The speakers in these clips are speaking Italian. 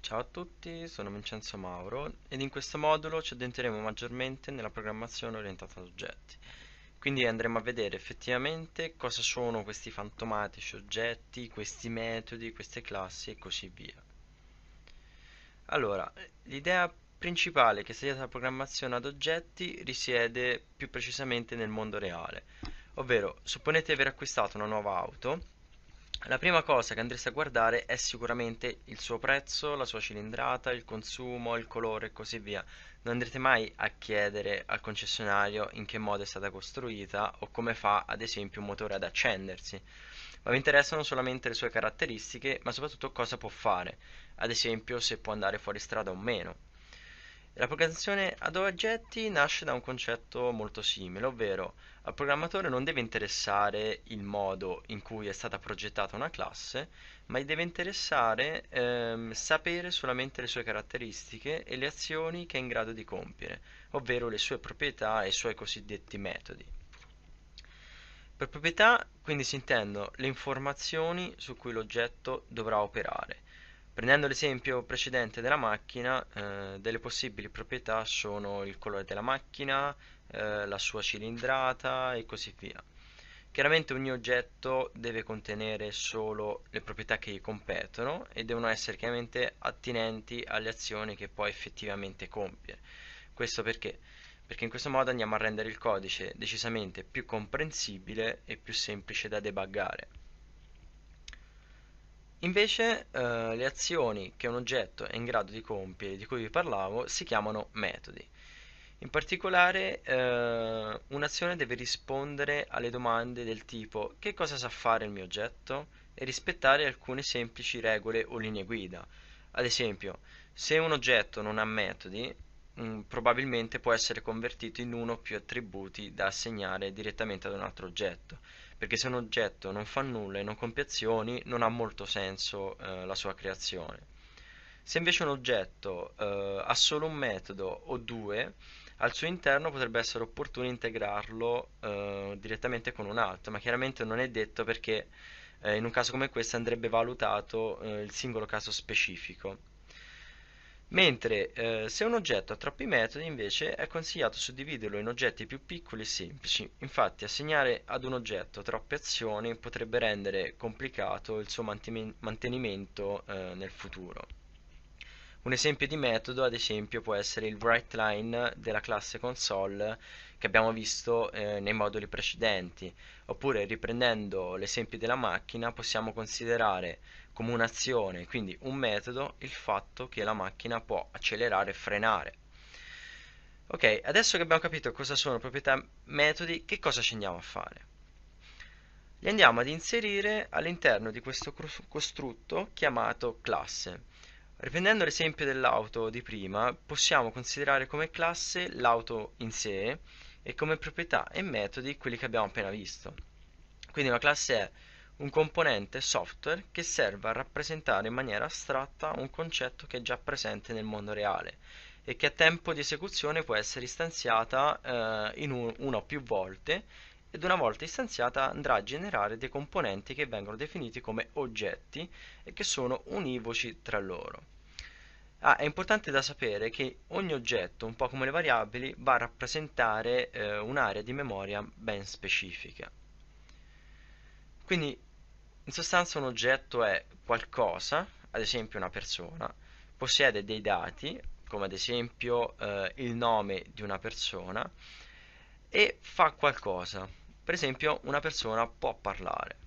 Ciao a tutti, sono Vincenzo Mauro ed in questo modulo ci addentreremo maggiormente nella programmazione orientata ad oggetti. Quindi andremo a vedere effettivamente cosa sono questi fantomatici oggetti, questi metodi, queste classi e così via. Allora, l'idea principale che sia la programmazione ad oggetti risiede più precisamente nel mondo reale, ovvero supponete di aver acquistato una nuova auto. La prima cosa che andreste a guardare è sicuramente il suo prezzo, la sua cilindrata, il consumo, il colore e così via. Non andrete mai a chiedere al concessionario in che modo è stata costruita o come fa, ad esempio, un motore ad accendersi. Ma vi interessano solamente le sue caratteristiche, ma soprattutto cosa può fare, ad esempio se può andare fuori strada o meno. La programmazione ad oggetti nasce da un concetto molto simile, ovvero al programmatore non deve interessare il modo in cui è stata progettata una classe, ma gli deve interessare sapere solamente le sue caratteristiche e le azioni che è in grado di compiere, ovvero le sue proprietà e i suoi cosiddetti metodi. Per proprietà quindi si intendono le informazioni su cui l'oggetto dovrà operare. Prendendo l'esempio precedente della macchina, delle possibili proprietà sono il colore della macchina, la sua cilindrata e così via. Chiaramente ogni oggetto deve contenere solo le proprietà che gli competono e devono essere chiaramente attinenti alle azioni che poi effettivamente compie. Questo perché? Perché in questo modo andiamo a rendere il codice decisamente più comprensibile e più semplice da debuggare. Invece, le azioni che un oggetto è in grado di compiere, di cui vi parlavo, si chiamano metodi. In particolare, un'azione deve rispondere alle domande del tipo: che cosa sa fare il mio oggetto? E rispettare alcune semplici regole o linee guida. Ad esempio, se un oggetto non ha metodi, probabilmente può essere convertito in uno o più attributi da assegnare direttamente ad un altro oggetto, perché se un oggetto non fa nulla e non compie azioni, non ha molto senso la sua creazione. Se invece un oggetto ha solo un metodo o due, al suo interno potrebbe essere opportuno integrarlo direttamente con un altro, ma chiaramente non è detto perché in un caso come questo andrebbe valutato il singolo caso specifico. Mentre se un oggetto ha troppi metodi, invece, è consigliato suddividerlo in oggetti più piccoli e semplici. Infatti, assegnare ad un oggetto troppe azioni potrebbe rendere complicato il suo mantenimento nel futuro. Un esempio di metodo, ad esempio, può essere il WriteLine della classe console che abbiamo visto nei moduli precedenti, oppure riprendendo l'esempio della macchina possiamo considerare come un'azione, quindi un metodo, il fatto che la macchina può accelerare e frenare. Ok, adesso che abbiamo capito cosa sono proprietà metodi, che cosa ci andiamo a fare? Li andiamo ad inserire all'interno di questo costrutto chiamato classe. Riprendendo l'esempio dell'auto di prima, possiamo considerare come classe l'auto in sé e come proprietà e metodi quelli che abbiamo appena visto. Quindi una classe è un componente software che serve a rappresentare in maniera astratta un concetto che è già presente nel mondo reale e che a tempo di esecuzione può essere istanziata una o più volte ed una volta istanziata andrà a generare dei componenti che vengono definiti come oggetti e che sono univoci tra loro. È importante da sapere che ogni oggetto, un po' come le variabili, va a rappresentare un'area di memoria ben specifica. Quindi, in sostanza, un oggetto è qualcosa, ad esempio una persona, possiede dei dati, come ad esempio il nome di una persona, e fa qualcosa. Per esempio, una persona può parlare.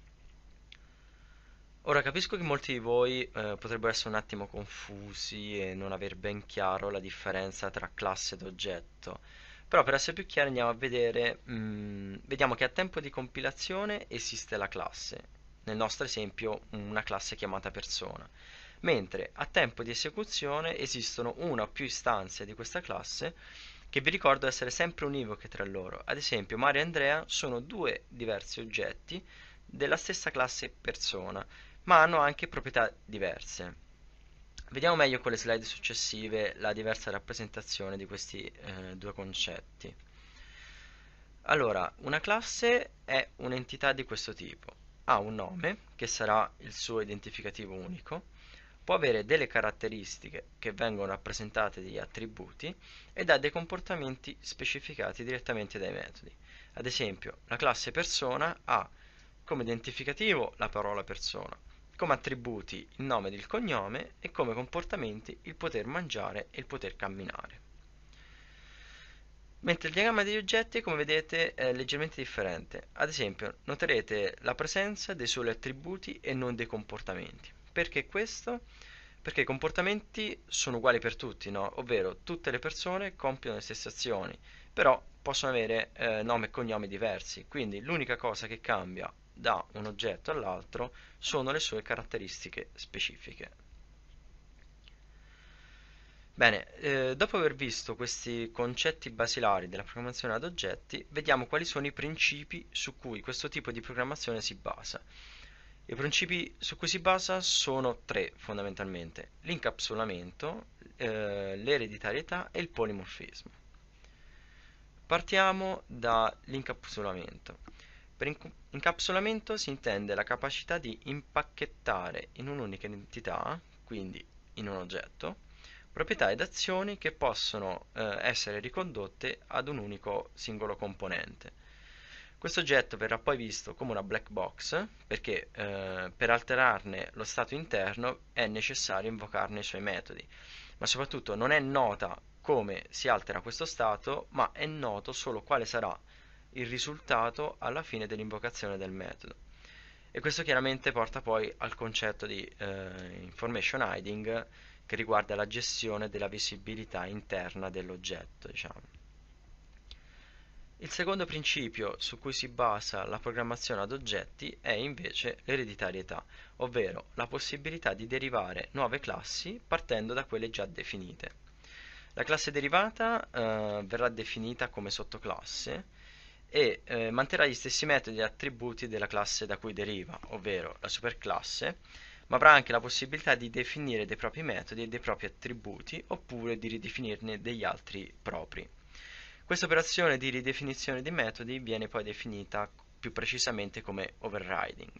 Ora capisco che molti di voi potrebbero essere un attimo confusi e non aver ben chiaro la differenza tra classe ed oggetto, però per essere più chiari andiamo a vedere, vediamo che a tempo di compilazione esiste la classe, nel nostro esempio una classe chiamata persona, mentre a tempo di esecuzione esistono una o più istanze di questa classe che vi ricordo essere sempre univoche tra loro. Ad esempio Mario e Andrea sono due diversi oggetti della stessa classe persona ma hanno anche proprietà diverse. Vediamo meglio con le slide successive la diversa rappresentazione di questi due concetti. Allora, una classe è un'entità di questo tipo. Ha un nome, che sarà il suo identificativo unico, può avere delle caratteristiche che vengono rappresentate dagli attributi ed ha dei comportamenti specificati direttamente dai metodi. Ad esempio, la classe persona ha come identificativo la parola persona, come attributi il nome ed il cognome e come comportamenti il poter mangiare e il poter camminare. Mentre il diagramma degli oggetti, come vedete, è leggermente differente. Ad esempio, noterete la presenza dei soli attributi e non dei comportamenti. Perché questo? Perché i comportamenti sono uguali per tutti, no? Ovvero tutte le persone compiono le stesse azioni, però possono avere nome e cognomi diversi. Quindi l'unica cosa che cambia da un oggetto all'altro sono le sue caratteristiche specifiche. Bene, dopo aver visto questi concetti basilari della programmazione ad oggetti, vediamo quali sono i principi su cui questo tipo di programmazione si basa. I principi su cui si basa sono tre fondamentalmente: l'incapsulamento, l'ereditarietà e il polimorfismo. Partiamo dall'incapsulamento. Per incapsulamento si intende la capacità di impacchettare in un'unica identità, quindi in un oggetto, proprietà ed azioni che possono essere ricondotte ad un unico singolo componente. Questo oggetto verrà poi visto come una black box perché per alterarne lo stato interno è necessario invocarne i suoi metodi, ma soprattutto non è nota come si altera questo stato, ma è noto solo quale sarà il risultato alla fine dell'invocazione del metodo. E questo chiaramente porta poi al concetto di information hiding, che riguarda la gestione della visibilità interna dell'oggetto, diciamo. Il secondo principio su cui si basa la programmazione ad oggetti è invece l'ereditarietà, ovvero la possibilità di derivare nuove classi partendo da quelle già definite. La classe derivata verrà definita come sottoclasse e manterrà gli stessi metodi e attributi della classe da cui deriva, ovvero la superclasse, ma avrà anche la possibilità di definire dei propri metodi e dei propri attributi oppure di ridefinirne degli altri propri. Questa operazione di ridefinizione dei metodi viene poi definita più precisamente come overriding.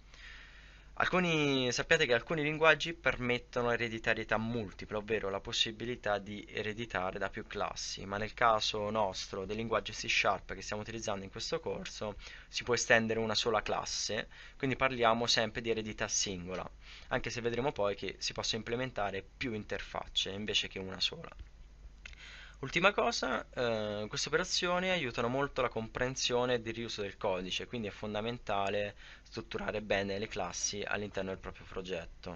Sappiate che alcuni linguaggi permettono ereditarietà multipla, ovvero la possibilità di ereditare da più classi, ma nel caso nostro del linguaggio C# che stiamo utilizzando in questo corso si può estendere una sola classe, quindi parliamo sempre di eredità singola, anche se vedremo poi che si possono implementare più interfacce invece che una sola. Ultima cosa, queste operazioni aiutano molto la comprensione e il riuso del codice, quindi è fondamentale strutturare bene le classi all'interno del proprio progetto.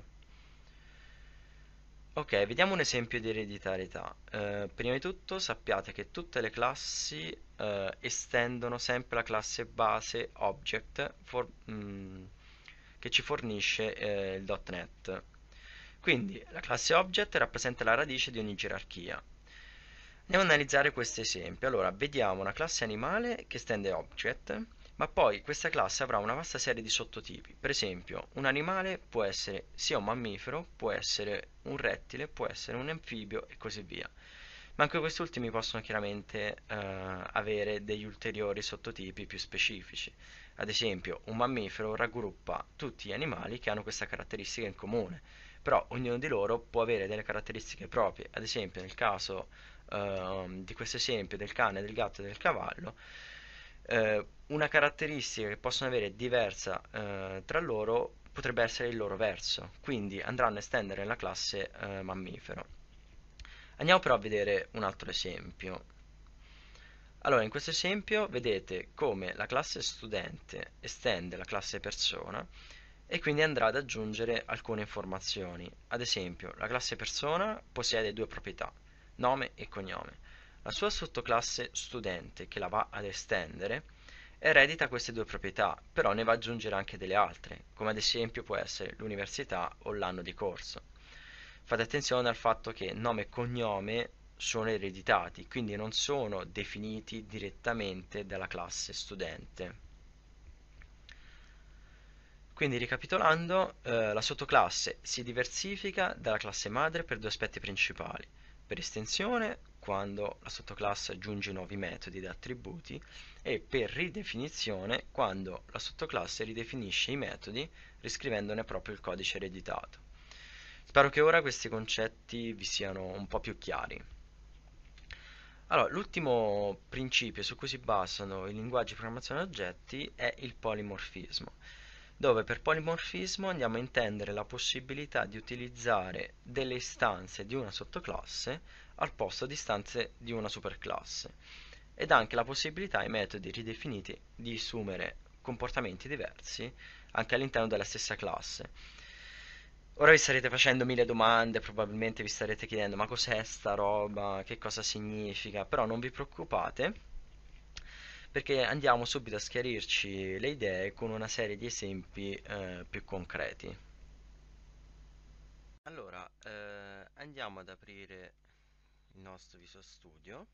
Ok, vediamo un esempio di ereditarietà. Prima di tutto sappiate che tutte le classi estendono sempre la classe base object che ci fornisce il .NET. Quindi la classe object rappresenta la radice di ogni gerarchia. Andiamo ad analizzare questo esempio. Allora, vediamo una classe animale che estende object, ma poi questa classe avrà una vasta serie di sottotipi. Per esempio, un animale può essere sia un mammifero, può essere un rettile, può essere un anfibio e così via. Ma anche questi ultimi possono chiaramente avere degli ulteriori sottotipi più specifici. Ad esempio, un mammifero raggruppa tutti gli animali che hanno questa caratteristica in comune, però ognuno di loro può avere delle caratteristiche proprie. Ad esempio, nel caso di questo esempio del cane, del gatto e del cavallo, una caratteristica che possono avere diversa tra loro potrebbe essere il loro verso, quindi andranno a estendere la classe mammifero. Andiamo però a vedere un altro esempio. Allora, in questo esempio vedete come la classe studente estende la classe persona e quindi andrà ad aggiungere alcune informazioni. Ad esempio, la classe persona possiede due proprietà, nome e cognome. La sua sottoclasse studente, che la va ad estendere, eredita queste due proprietà, però ne va ad aggiungere anche delle altre, come ad esempio può essere l'università o l'anno di corso. Fate attenzione al fatto che nome e cognome sono ereditati, quindi non sono definiti direttamente dalla classe studente. Quindi ricapitolando, la sottoclasse si diversifica dalla classe madre per due aspetti principali: per estensione, quando la sottoclasse aggiunge nuovi metodi ed attributi, e per ridefinizione, quando la sottoclasse ridefinisce i metodi riscrivendone proprio il codice ereditato. Spero che ora questi concetti vi siano un po' più chiari. Allora, l'ultimo principio su cui si basano i linguaggi di programmazione a oggetti è il polimorfismo, dove per polimorfismo andiamo a intendere la possibilità di utilizzare delle istanze di una sottoclasse al posto di istanze di una superclasse, ed anche la possibilità ai metodi ridefiniti di assumere comportamenti diversi anche all'interno della stessa classe. Ora vi starete facendo mille domande, probabilmente vi starete chiedendo ma cos'è sta roba, che cosa significa, però non vi preoccupate perché andiamo subito a schiarirci le idee con una serie di esempi più concreti. Allora, andiamo ad aprire il nostro Visual Studio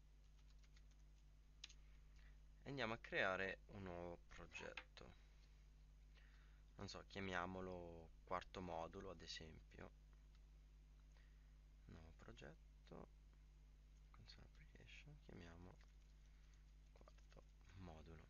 e andiamo a creare un nuovo progetto. Non so, chiamiamolo quarto modulo ad esempio. Nuovo progetto, console application, chiamiamo quarto modulo.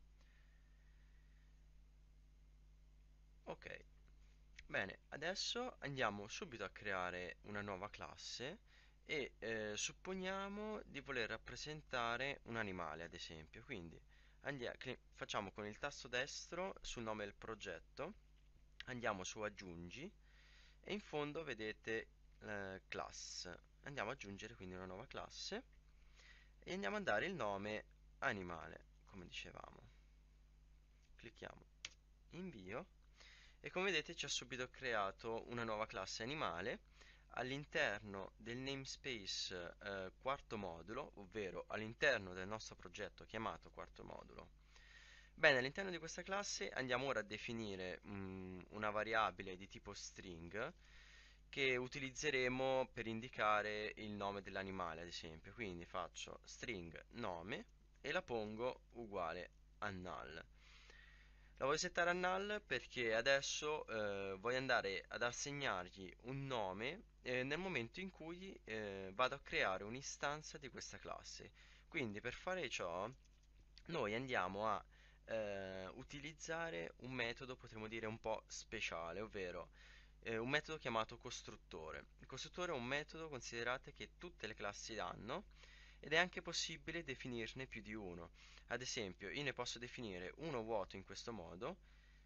Ok, bene, adesso andiamo subito a creare una nuova classe e supponiamo di voler rappresentare un animale, ad esempio. Quindi facciamo con il tasto destro sul nome del progetto, andiamo su aggiungi e in fondo vedete class. Andiamo ad aggiungere quindi una nuova classe e andiamo a dare il nome animale, come dicevamo. Clicchiamo invio e come vedete ci ha subito creato una nuova classe animale all'interno del namespace quarto modulo, ovvero all'interno del nostro progetto chiamato quarto modulo. Bene, all'interno di questa classe andiamo ora a definire una variabile di tipo string che utilizzeremo per indicare il nome dell'animale, ad esempio. Quindi faccio string nome e la pongo uguale a null. La voglio settare a null perché adesso voglio andare ad assegnargli un nome nel momento in cui vado a creare un'istanza di questa classe. Quindi per fare ciò noi andiamo a utilizzare un metodo, potremmo dire un po' speciale, ovvero un metodo chiamato costruttore. Il costruttore è un metodo, considerate, che tutte le classi hanno ed è anche possibile definirne più di uno. Ad esempio, io ne posso definire uno vuoto in questo modo,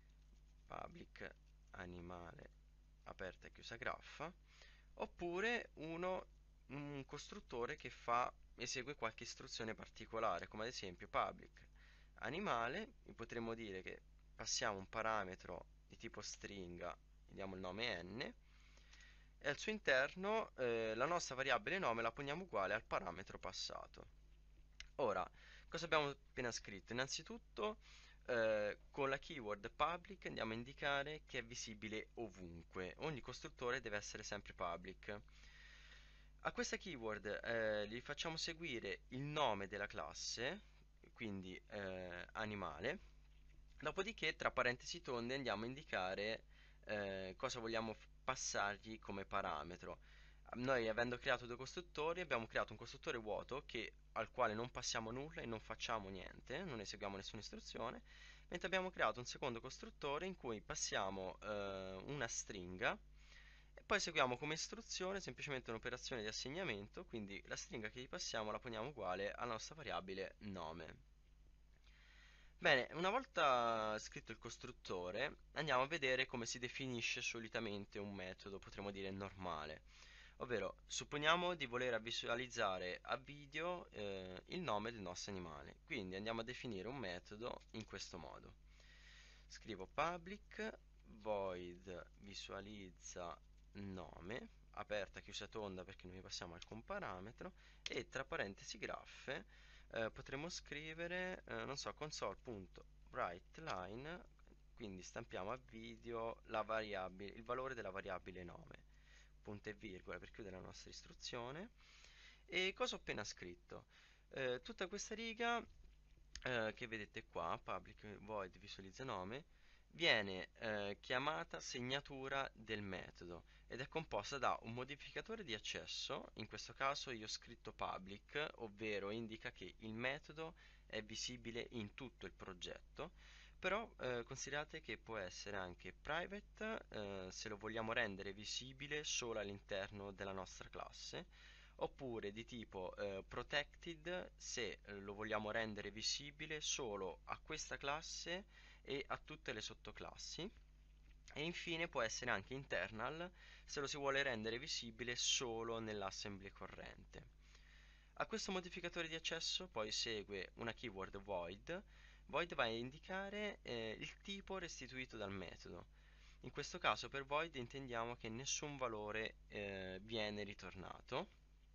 public animale aperta e chiusa graffa, oppure un costruttore che esegue qualche istruzione particolare, come ad esempio public animale, potremmo dire che passiamo un parametro di tipo stringa, gli diamo il nome n, e al suo interno la nostra variabile nome la poniamo uguale al parametro passato. Ora, cosa abbiamo appena scritto? Innanzitutto, con la keyword public andiamo a indicare che è visibile ovunque. Ogni costruttore deve essere sempre public. A questa keyword gli facciamo seguire il nome della classe, quindi animale. Dopodiché, tra parentesi tonde, andiamo a indicare cosa vogliamo passargli come parametro. Noi, avendo creato due costruttori, abbiamo creato un costruttore vuoto al quale non passiamo nulla e non facciamo niente, non eseguiamo nessuna istruzione, mentre abbiamo creato un secondo costruttore in cui passiamo una stringa e poi eseguiamo come istruzione semplicemente un'operazione di assegnamento, quindi la stringa che gli passiamo la poniamo uguale alla nostra variabile nome. Bene, una volta scritto il costruttore, andiamo a vedere come si definisce solitamente un metodo, potremmo dire normale. Ovvero, supponiamo di voler visualizzare a video il nome del nostro animale. Quindi andiamo a definire un metodo in questo modo. Scrivo public void visualizza nome, aperta, chiusa, tonda perché non vi passiamo alcun parametro, e tra parentesi graffe potremo scrivere, non so, console.writeLine, quindi stampiamo a video il valore della variabile nome, punto e virgola per chiudere la nostra istruzione. E cosa ho appena scritto? Tutta questa riga che vedete qua, public void visualizza nome, viene chiamata segnatura del metodo ed è composta da un modificatore di accesso, in questo caso io ho scritto public, ovvero indica che il metodo è visibile in tutto il progetto, però considerate che può essere anche private se lo vogliamo rendere visibile solo all'interno della nostra classe, oppure di tipo protected se lo vogliamo rendere visibile solo a questa classe e a tutte le sottoclassi. E infine può essere anche internal se lo si vuole rendere visibile solo nell'assembly corrente. A questo modificatore di accesso poi segue una keyword void. Void va a indicare il tipo restituito dal metodo. In questo caso per void intendiamo che nessun valore viene ritornato.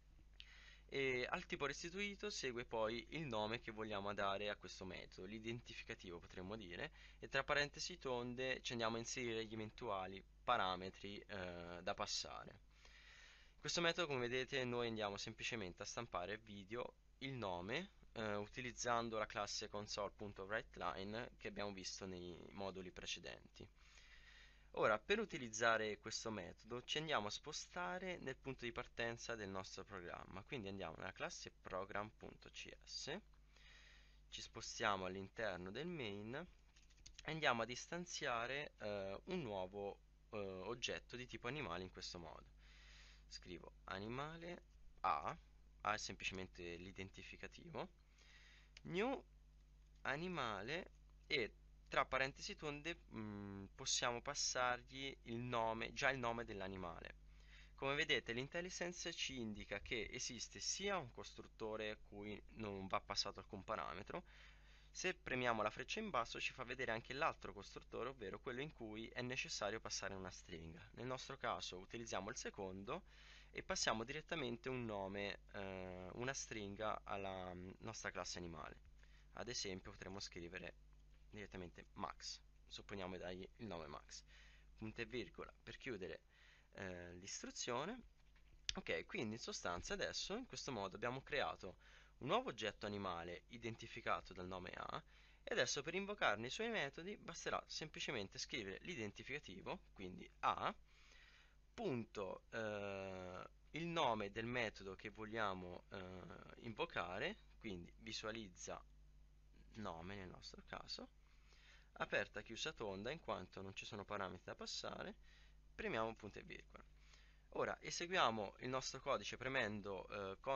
E al tipo restituito segue poi il nome che vogliamo dare a questo metodo, l'identificativo potremmo dire, e tra parentesi tonde ci andiamo a inserire gli eventuali parametri da passare. In questo metodo, come vedete, noi andiamo semplicemente a stampare video il nome utilizzando la classe console.writeLine che abbiamo visto nei moduli precedenti. Ora, per utilizzare questo metodo ci andiamo a spostare nel punto di partenza del nostro programma, quindi andiamo nella classe program.cs, ci spostiamo all'interno del main e andiamo ad istanziare un nuovo oggetto di tipo animale in questo modo. Scrivo animale A, A è semplicemente l'identificativo, new animale e tra parentesi tonde possiamo passargli il nome, già il nome dell'animale. Come vedete l'IntelliSense ci indica che esiste sia un costruttore a cui non va passato alcun parametro, se premiamo la freccia in basso ci fa vedere anche l'altro costruttore, ovvero quello in cui è necessario passare una stringa. Nel nostro caso utilizziamo il secondo e passiamo direttamente un nome, una stringa alla nostra classe animale. Ad esempio potremmo scrivere direttamente Max, supponiamo dargli il nome Max, punto e virgola per chiudere l'istruzione. Ok, quindi in sostanza adesso in questo modo abbiamo creato un nuovo oggetto animale identificato dal nome A e adesso per invocarne i suoi metodi basterà semplicemente scrivere l'identificativo, quindi A, punto il nome del metodo che vogliamo invocare, quindi visualizza nome nel nostro caso, aperta chiusa tonda in quanto non ci sono parametri da passare, premiamo punto e virgola. Ora eseguiamo il nostro codice premendo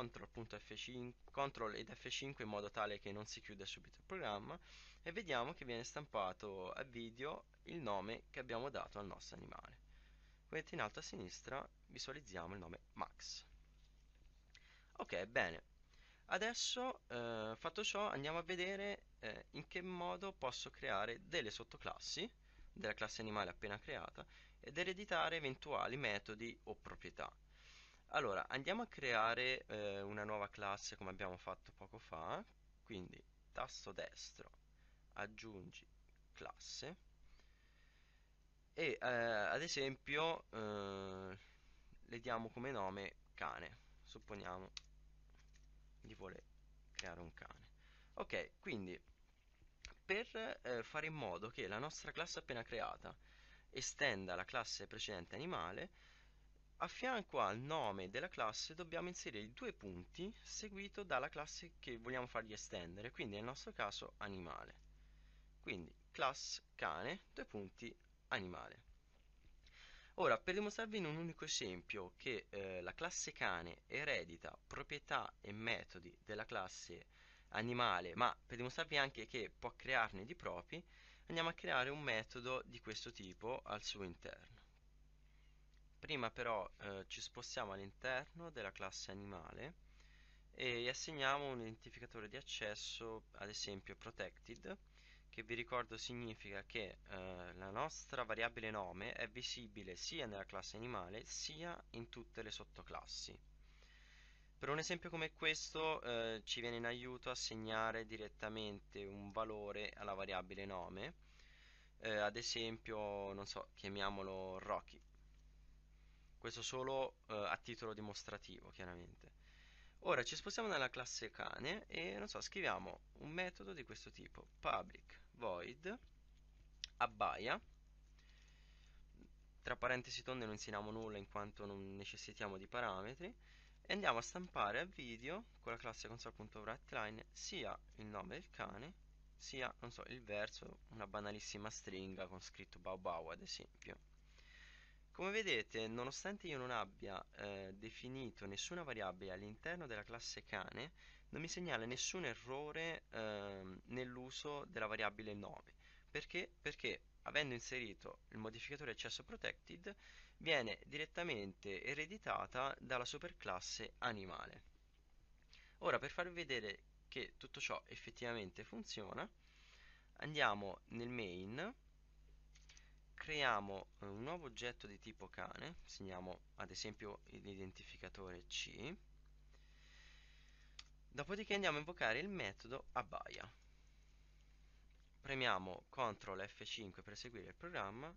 CTRL ed F5 in modo tale che non si chiude subito il programma e vediamo che viene stampato a video il nome che abbiamo dato al nostro animale. Vedete in alto a sinistra visualizziamo il nome Max. Ok, bene. Adesso, fatto ciò, andiamo a vedere in che modo posso creare delle sottoclassi della classe animale appena creata ed ereditare eventuali metodi o proprietà. Allora, andiamo a creare una nuova classe come abbiamo fatto poco fa, quindi tasto destro, aggiungi classe e ad esempio le diamo come nome cane, supponiamo di voler creare un cane. Ok, quindi per fare in modo che la nostra classe appena creata estenda la classe precedente animale, a fianco al nome della classe dobbiamo inserire i due punti seguito dalla classe che vogliamo fargli estendere, quindi nel nostro caso animale. Quindi class cane, due punti animale. Ora, per dimostrarvi in un unico esempio che la classe cane eredita proprietà e metodi della classe animale, ma per dimostrarvi anche che può crearne di propri, andiamo a creare un metodo di questo tipo al suo interno. Prima però ci spostiamo all'interno della classe animale e gli assegniamo un identificatore di accesso, ad esempio protected, che vi ricordo significa che la nostra variabile nome è visibile sia nella classe animale sia in tutte le sottoclassi. Per un esempio come questo ci viene in aiuto assegnare direttamente un valore alla variabile nome, ad esempio, non so, chiamiamolo Rocky. Questo solo a titolo dimostrativo, chiaramente. Ora ci spostiamo nella classe cane e non so, scriviamo un metodo di questo tipo: public void abbaia. Tra parentesi tonde non inseriamo nulla in quanto non necessitiamo di parametri e andiamo a stampare a video con la classe console.writeLine sia il nome del cane sia, non so, il verso, una banalissima stringa con scritto bau bau ad esempio. Come vedete, nonostante io non abbia definito nessuna variabile all'interno della classe cane, non mi segnala nessun errore nell'uso della variabile nome. Perché? Perché avendo inserito il modificatore accesso protected, viene direttamente ereditata dalla superclasse animale. Ora, per farvi vedere che tutto ciò effettivamente funziona, andiamo nel main, creiamo un nuovo oggetto di tipo cane, segniamo ad esempio l'identificatore C, dopodiché andiamo a invocare il metodo abbaia. Premiamo CTRL F5 per eseguire il programma.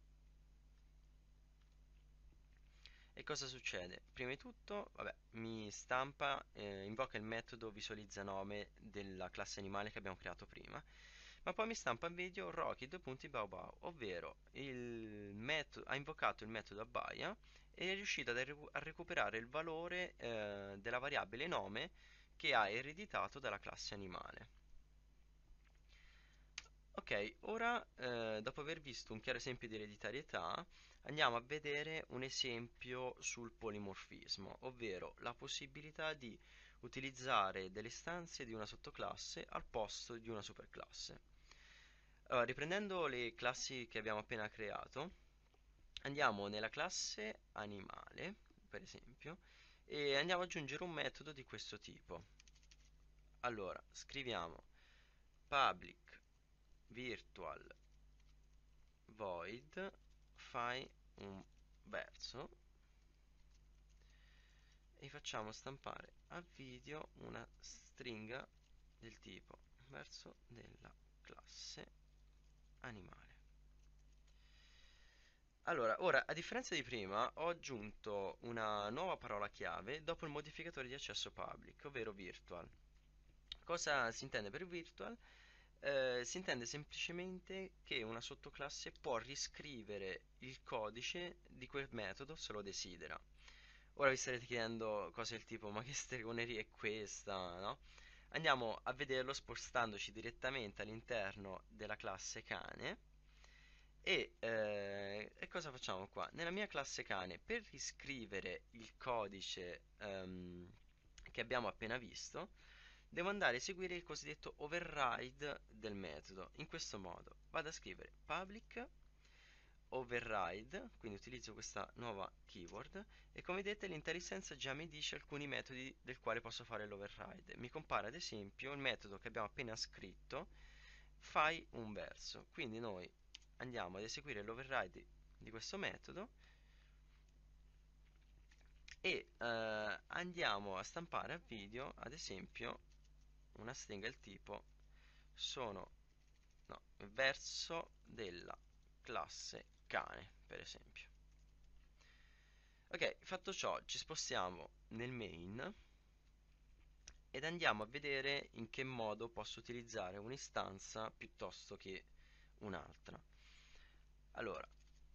E cosa succede? Prima di tutto, vabbè, mi stampa, invoca il metodo visualizza nome della classe animale che abbiamo creato prima, ma poi mi stampa in video Rocky2.baobab, ovvero ha invocato il metodo abbaia e è riuscito a recuperare il valore della variabile nome che ha ereditato dalla classe animale. Ok, ora dopo aver visto un chiaro esempio di ereditarietà, andiamo a vedere un esempio sul polimorfismo, ovvero la possibilità di utilizzare delle istanze di una sottoclasse al posto di una superclasse. Allora, riprendendo le classi che abbiamo appena creato, andiamo nella classe animale, per esempio, e andiamo ad aggiungere un metodo di questo tipo. Allora, scriviamo public virtual void fai un verso e facciamo stampare a video una stringa del tipo verso della classe animale. Allora, ora, a differenza di prima, ho aggiunto una nuova parola chiave dopo il modificatore di accesso public, ovvero virtual. Cosa si intende per virtual? Si intende semplicemente che una sottoclasse può riscrivere il codice di quel metodo se lo desidera. Ora vi starete chiedendo cose del tipo, ma che stregoneria è questa, no? Andiamo a vederlo spostandoci direttamente all'interno della classe cane e cosa facciamo qua? Nella mia classe cane, per riscrivere il codice che abbiamo appena visto, devo andare a eseguire il cosiddetto override del metodo. In questo modo vado a scrivere public override, quindi utilizzo questa nuova keyword e come vedete l'intellisenza già mi dice alcuni metodi del quale posso fare l'override. Mi compare ad esempio il metodo che abbiamo appena scritto, fai un verso. Quindi noi andiamo ad eseguire l'override di questo metodo e andiamo a stampare a video ad esempio una stringa del tipo sono no, verso della classe cane per esempio. Ok, fatto ciò ci spostiamo nel main ed andiamo a vedere in che modo posso utilizzare un'istanza piuttosto che un'altra. Allora,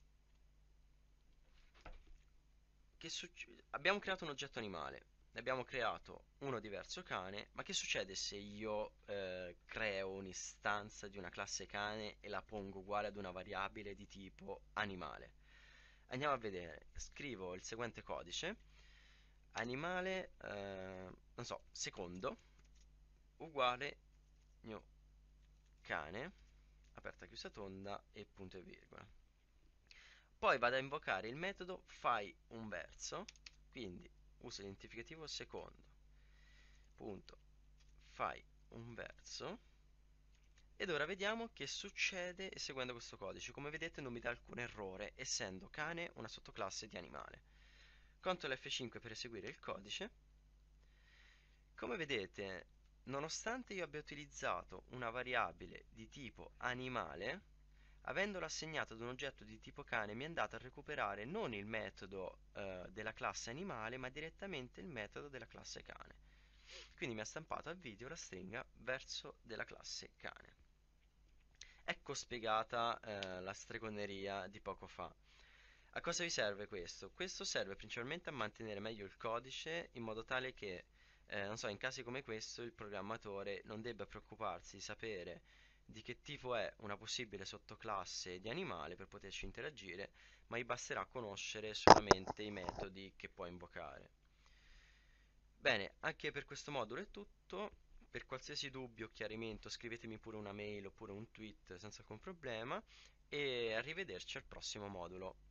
abbiamo creato un oggetto animale, ne abbiamo creato uno diverso cane, ma che succede se io creo un'istanza di una classe cane e la pongo uguale ad una variabile di tipo animale? Andiamo a vedere, scrivo il seguente codice, animale, non so, secondo, uguale mio cane, aperta chiusa tonda e punto e virgola. Poi vado a invocare il metodo fai un verso, quindi uso l'identificativo secondo, punto, fai un verso, ed ora vediamo che succede eseguendo questo codice. Come vedete non mi dà alcun errore, essendo cane una sottoclasse di animale. CTRL F5 per eseguire il codice. Come vedete, nonostante io abbia utilizzato una variabile di tipo animale, avendolo assegnato ad un oggetto di tipo cane mi è andato a recuperare non il metodo della classe animale, ma direttamente il metodo della classe cane. Quindi mi ha stampato a video la stringa verso della classe cane. Ecco spiegata la stregoneria di poco fa. A cosa vi serve questo? Questo serve principalmente a mantenere meglio il codice in modo tale che, non so, in casi come questo il programmatore non debba preoccuparsi di sapere di che tipo è una possibile sottoclasse di animale per poterci interagire, ma gli basterà conoscere solamente i metodi che può invocare. Bene, anche per questo modulo è tutto. Per qualsiasi dubbio o chiarimento scrivetemi pure una mail oppure un tweet senza alcun problema e arrivederci al prossimo modulo.